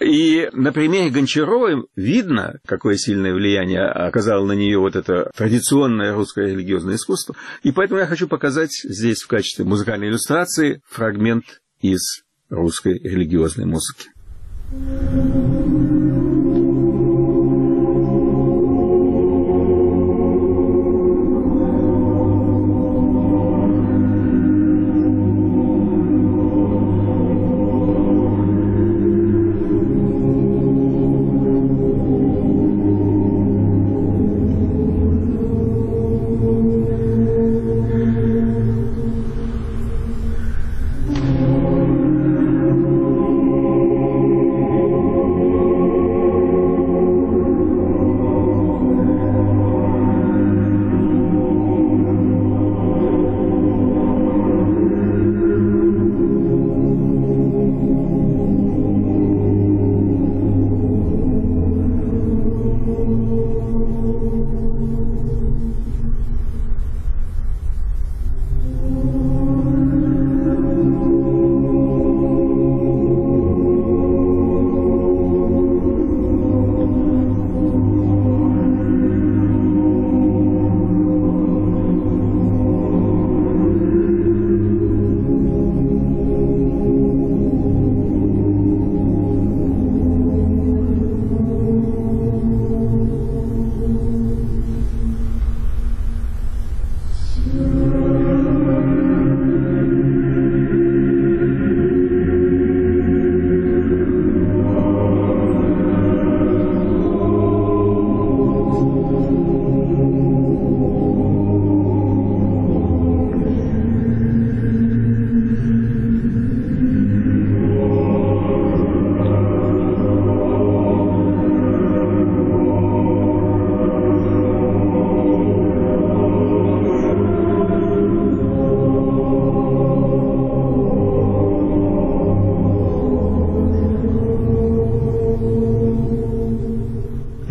И на примере Гончаровой видно, какое сильное влияние оказало на нее вот это традиционное русское религиозное искусство. И поэтому я хочу показать здесь в качестве музыкальной иллюстрации фрагмент из русской религиозной музыки.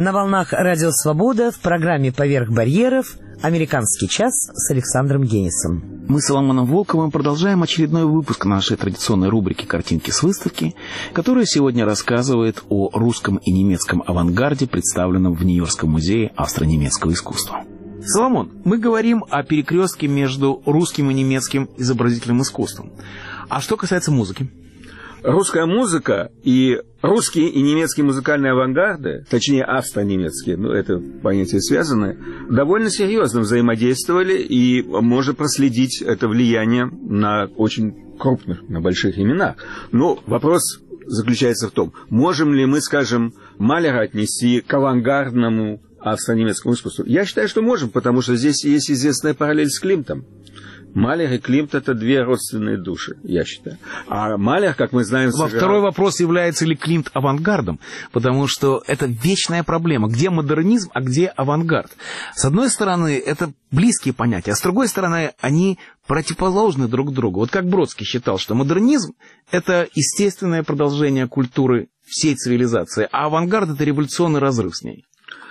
На волнах Радио Свобода в программе «Поверх барьеров» «Американский час» с Александром Генисом. Мы с Соломоном Волковым продолжаем очередной выпуск нашей традиционной рубрики «Картинки с выставки», которая сегодня рассказывает о русском и немецком авангарде, представленном в Нью-Йоркском музее австро-немецкого искусства. Соломон, мы говорим о перекрестке между русским и немецким изобразительным искусством. А что касается музыки? Русская музыка и русские и немецкие музыкальные авангарды, точнее австро-немецкие, это понятия связаны, довольно серьезно взаимодействовали, и можно проследить это влияние на очень крупных, на больших именах. Но вопрос заключается в том, можем ли мы, скажем, Малера отнести к авангардному австро-немецкому искусству? Я считаю, что можем, потому что здесь есть известная параллель с Климтом. Малер и Климт — это две родственные души, я считаю. А Малер, как мы знаем... Второй вопрос, является ли Климт авангардом, потому что это вечная проблема. Где модернизм, а где авангард? С одной стороны, это близкие понятия, а с другой стороны, они противоположны друг другу. Вот как Бродский считал, что модернизм — это естественное продолжение культуры всей цивилизации, а авангард — это революционный разрыв с ней.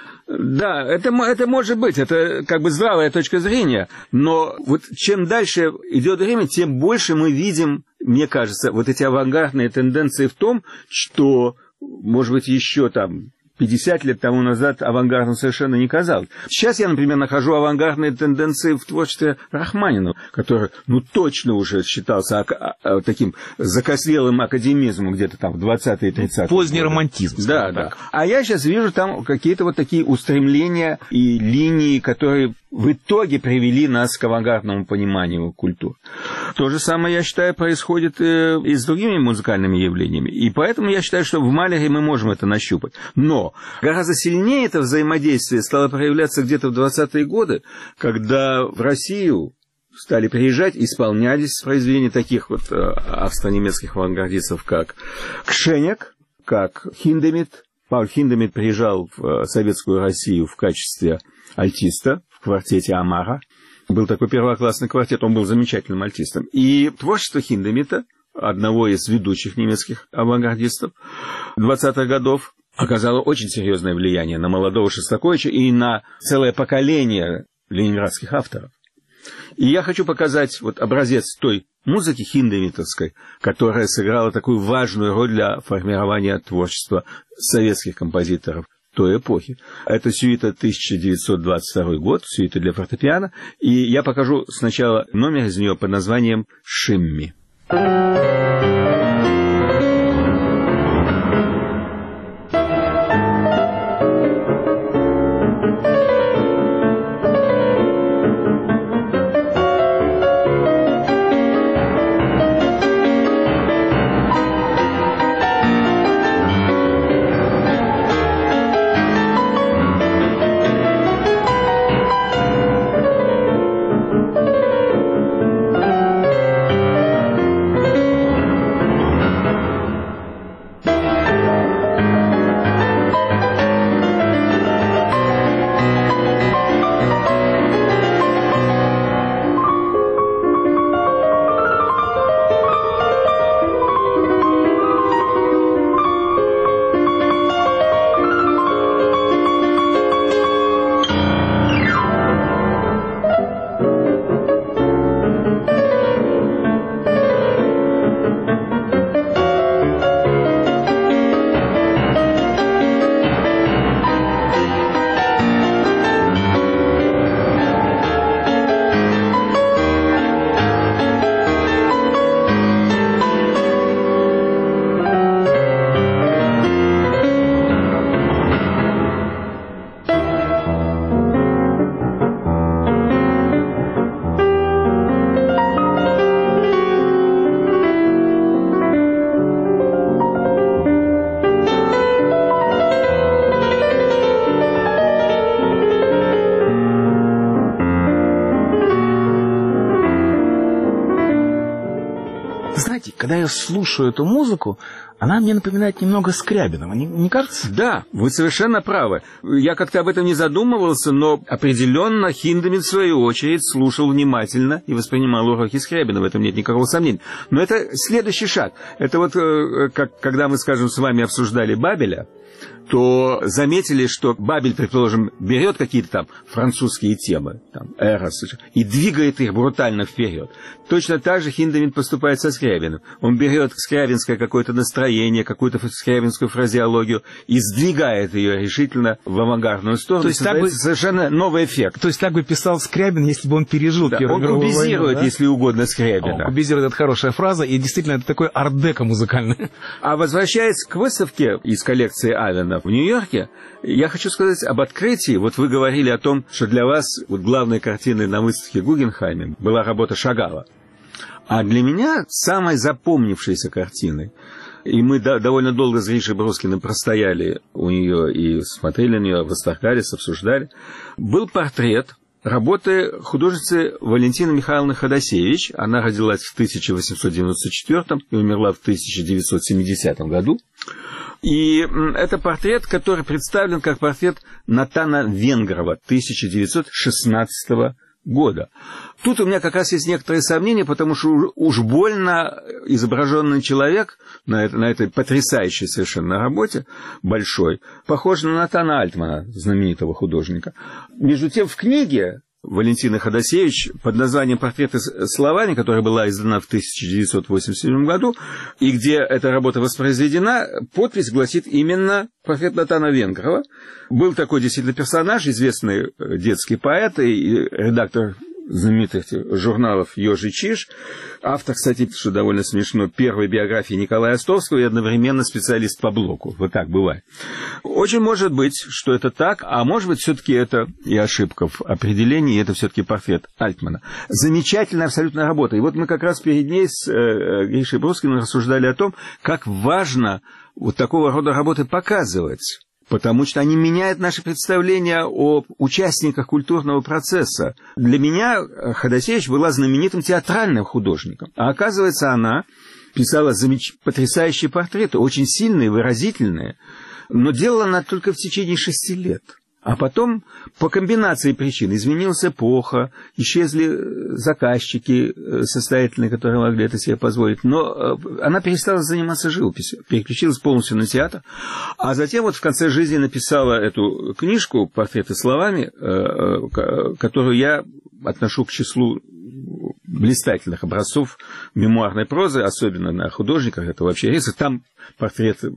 Да, это может быть, это как бы здравая точка зрения, но вот чем дальше идет время, тем больше мы видим, мне кажется, вот эти авангардные тенденции в том, что, может быть, еще там 50 лет тому назад авангардом совершенно не казалось. Сейчас я, например, нахожу авангардные тенденции в творчестве Рахманинова, который, точно уже считался таким закослелым академизмом где-то там в 20-е и 30-е. Поздний романтизм. Да, да. А я сейчас вижу там какие-то вот такие устремления и линии, которые в итоге привели нас к авангардному пониманию культуры. То же самое, я считаю, происходит и с другими музыкальными явлениями. И поэтому я считаю, что в Малере мы можем это нащупать. Но гораздо сильнее это взаимодействие стало проявляться где-то в 20-е годы, когда в Россию стали приезжать, исполнялись произведения таких вот австро-немецких авангардистов, как Кшенек, как Хиндемит. Пауль Хиндемит приезжал в Советскую Россию в качестве альтиста в квартете Амара. Был такой первоклассный квартет, он был замечательным альтистом. И творчество Хиндемита, одного из ведущих немецких авангардистов 20-х годов, оказало очень серьезное влияние на молодого Шостаковича и на целое поколение ленинградских авторов. И я хочу показать вот образец той музыки хиндемитовской, которая сыграла такую важную роль для формирования творчества советских композиторов той эпохи. Это сюита 1922 год, сюита для фортепиано, и я покажу сначала номер из нее под названием «Шимми». Знаете, когда я слушаю эту музыку, она мне напоминает немного Скрябинова, не кажется? Да, вы совершенно правы. Я как-то об этом не задумывался, но определенно Хиндемит, в свою очередь, слушал внимательно и воспринимал уроки Скрябина, в этом нет никакого сомнения. Но это следующий шаг. Это вот, когда мы, скажем, с вами обсуждали Бабеля, то заметили, что Бабель, предположим, берет какие-то там французские темы, там, Эрос, и двигает их брутально вперед. Точно так же Хиндемит поступает со Скрябиным. Он берет скрябинское какое-то настроение, какую-то скрябинскую фразеологию и сдвигает ее решительно в авангардную сторону. То есть так бы совершенно новый эффект. То есть так бы писал Скрябин, если бы он пережил Первую мировую войну. Он кубизирует, если угодно, Скрябина. Кубизирует — это хорошая фраза, и действительно это такой арт-деко музыкальный. А возвращаясь к выставке из коллекции Авена в Нью-Йорке, я хочу сказать об открытии. Вот вы говорили о том, что для вас вот главной картиной на выставке Гугенхайме была работа Шагала. А для меня самой запомнившейся картиной, и мы довольно долго с Гришей Броскиным простояли у нее и смотрели на нее, восторгались, обсуждали, был портрет работы художницы Валентины Михайловны Ходосевич. Она родилась в 1894 и умерла в 1970 году. И это портрет, который представлен как портрет Натана Венгрова 1916 года. Тут у меня как раз есть некоторые сомнения, потому что уж больно изображенный человек на этой потрясающей совершенно работе, большой, похож на Натана Альтмана, знаменитого художника. Между тем, в книге Валентины Ходосевич под названием «Портреты словами», которая была издана в 1987 году, и где эта работа воспроизведена, подпись гласит именно «Портрет Натана Венгрова». Был такой действительно персонаж, известный детский поэт и редактор знаменитых журналов «Ёж и Чиж», автор, кстати, что довольно смешно, первой биографии Николая Островского и одновременно специалист по блоку. Вот так бывает. Очень может быть, что это так, а может быть, все-таки это и ошибка в определении, и это все-таки портрет Альтмана. Замечательная абсолютно работа. И вот мы как раз перед ней с Гришей Броскиным рассуждали о том, как важно вот такого рода работы показывать. Потому что они меняют наши представления о участниках культурного процесса. Для меня Ходосевич была знаменитым театральным художником. А оказывается, она писала потрясающие портреты, очень сильные, выразительные. Но делала она только в течение 6 лет. А потом, по комбинации причин, изменилась эпоха, исчезли заказчики состоятельные, которые могли это себе позволить. Но она перестала заниматься живописью, переключилась полностью на театр. А затем вот в конце жизни написала эту книжку «Портреты словами», которую я отношу к числу блистательных образцов мемуарной прозы, особенно на художниках, это вообще редко. Там портреты,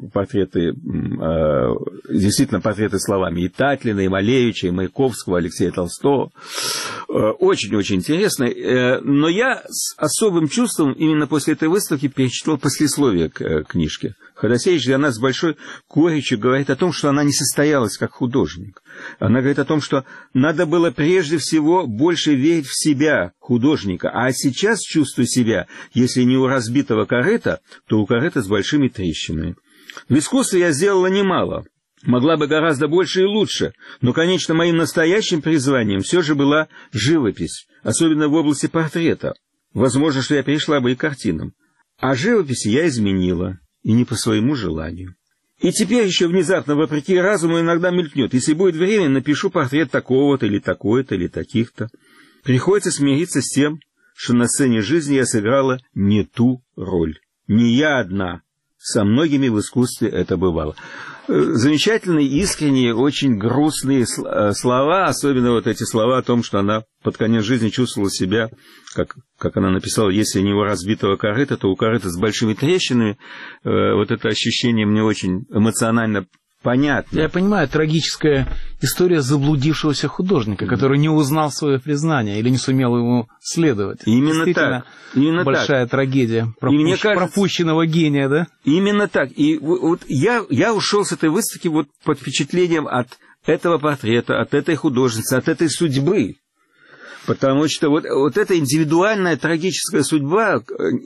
действительно портреты словами и Татлина, и Малевича, и Маяковского, Алексея Толстого. Очень-очень интересно. Но я с особым чувством именно после этой выставки перечитал послесловие к книжке. Ходосевич для нас с большой горечью говорит о том, что она не состоялась как художник. Она говорит о том, что надо было прежде всего больше верить в себя, художника, а сейчас чувствую себя, если не у разбитого корыта, то у корыта с большими трещинами. В искусстве я сделала немало, могла бы гораздо больше и лучше, но, конечно, моим настоящим призванием все же была живопись, особенно в области портрета. Возможно, что я перешла бы и к картинам. А живописи я изменила, и не по своему желанию. И теперь еще внезапно, вопреки разуму, иногда мелькнет. Если будет время, напишу портрет такого-то, или такой-то, или таких-то. Приходится смириться с тем, что на сцене жизни я сыграла не ту роль. Не я одна. Со многими в искусстве это бывало. Замечательные, искренние, очень грустные слова, особенно вот эти слова о том, что она под конец жизни чувствовала себя, как она написала, если не у разбитого корыта, то у корыта с большими трещинами. Вот это ощущение мне очень эмоционально понятно. Я понимаю, трагическая история заблудившегося художника, который не узнал свое признание или не сумел ему следовать. Именно так. Именно большая так. Трагедия пропущенного гения, да? Именно так. И вот я ушел с этой выставки вот под впечатлением от этого портрета, от этой художницы, от этой судьбы. Потому что вот эта индивидуальная трагическая судьба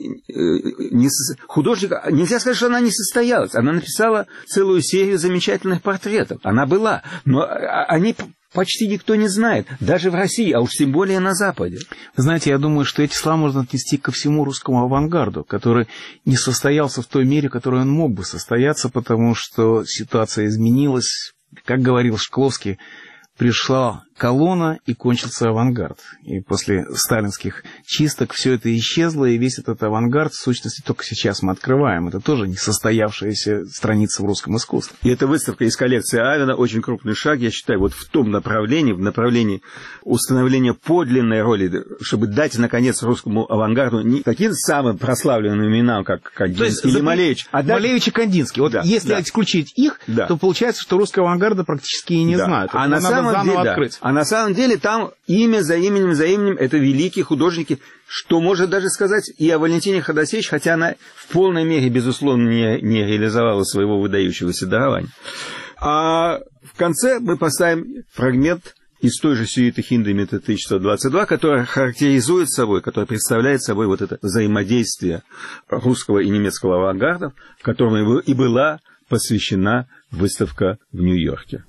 художника, нельзя сказать, что она не состоялась. Она написала целую серию замечательных портретов. Она была. Но они почти никто не знает, даже в России, а уж тем более на Западе. Знаете, я думаю, что эти слова можно отнести ко всему русскому авангарду, который не состоялся в той мере, в которой он мог бы состояться, потому что ситуация изменилась. Как говорил Шкловский, пришла колонна и кончился авангард. И после сталинских чисток все это исчезло, и весь этот авангард, в сущности, только сейчас мы открываем. Это тоже несостоявшаяся страница в русском искусстве. И эта выставка из коллекции Авена очень крупный шаг, я считаю, вот в том направлении, в направлении установления подлинной роли, чтобы дать, наконец, русскому авангарду не таким самым прославленным именам, как Кандинский или Малевич. Малевич и Кандинский. Вот если исключить их, то получается, что русского авангарда практически и не знают. А на самом деле, открыть. А на самом деле там имя за именем это великие художники, что может даже сказать и о Валентине Ходосевич, хотя она в полной мере, безусловно, не реализовала своего выдающегося дарования. А в конце мы поставим фрагмент из той же сюиты Хиндемита 1122, которая характеризует собой, которая представляет собой вот это взаимодействие русского и немецкого авангардов, которому и была посвящена выставка в Нью-Йорке.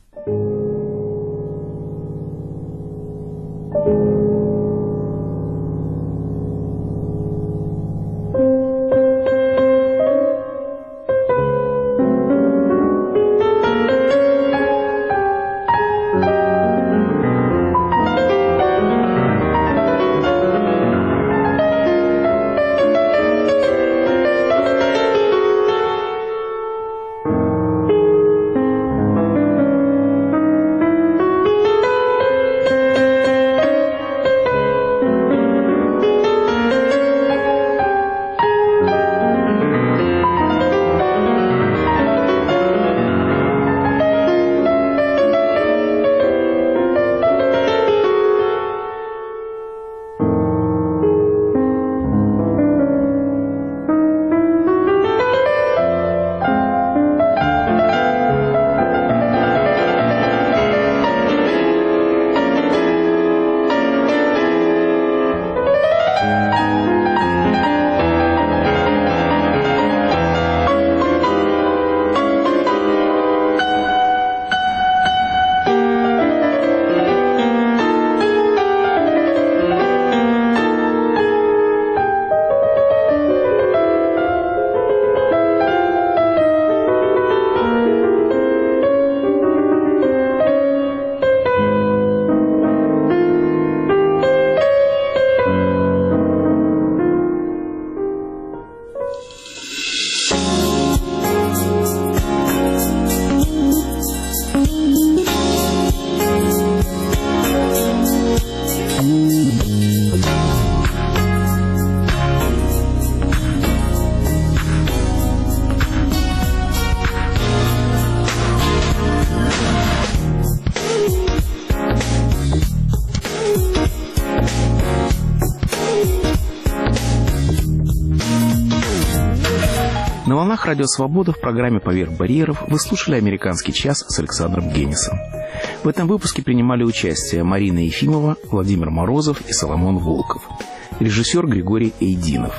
На волнах Радио Свобода в программе «Поверх барьеров» вы слушали «Американский час» с Александром Генисом. В этом выпуске принимали участие Марина Ефимова, Владимир Морозов и Соломон Волков. Режиссер Григорий Эйдинов.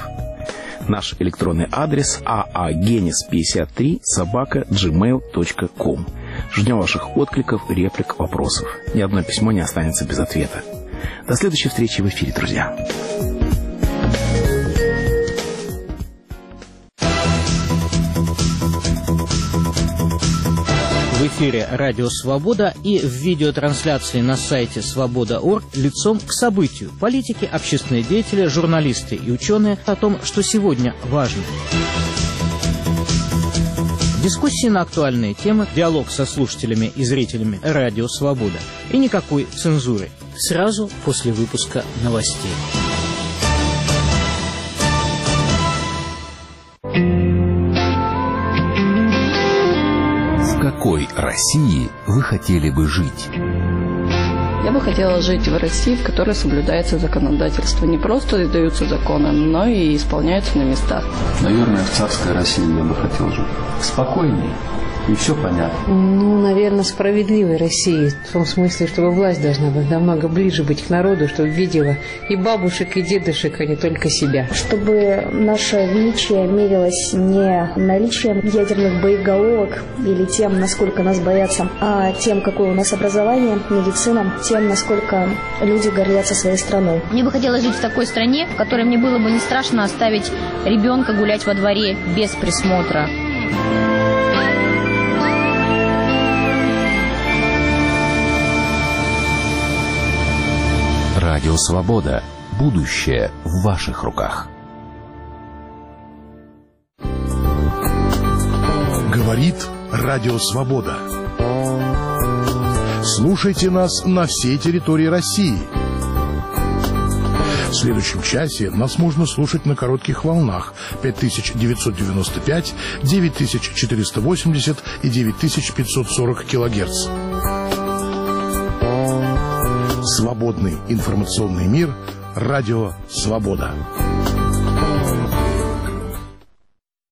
Наш электронный адрес aagenis53@gmail.com. Ждем ваших откликов, реплик, вопросов. Ни одно письмо не останется без ответа. До следующей встречи в эфире, друзья. В эфире «Радио Свобода» и в видеотрансляции на сайте свобода.орг лицом к событию. Политики, общественные деятели, журналисты и ученые о том, что сегодня важно. Дискуссии на актуальные темы, диалог со слушателями и зрителями «Радио Свобода». И никакой цензуры. Сразу после выпуска новостей. В какой России вы хотели бы жить? Я бы хотела жить в России, в которой соблюдается законодательство. Не просто издаются законы, но и исполняются на местах. Наверное, в царской России я бы хотел жить. Спокойнее, и все понятно. Ну, наверное, справедливой России. В том смысле, чтобы власть должна быть намного ближе быть к народу, чтобы видела и бабушек, и дедушек, а не только себя. Чтобы наше величие мерилось не наличием ядерных боеголовок или тем, насколько нас боятся, а тем, какое у нас образование, медицина, тем, насколько люди гордятся своей страной. Мне бы хотелось жить в такой стране, в которой мне было бы не страшно оставить ребенка гулять во дворе без присмотра. Радио «Свобода». Будущее в ваших руках. Говорит Радио «Свобода». Слушайте нас на всей территории России. В следующем часе нас можно слушать на коротких волнах 5995, 9480 и 9540 килогерц. Свободный информационный мир. Радио «Свобода».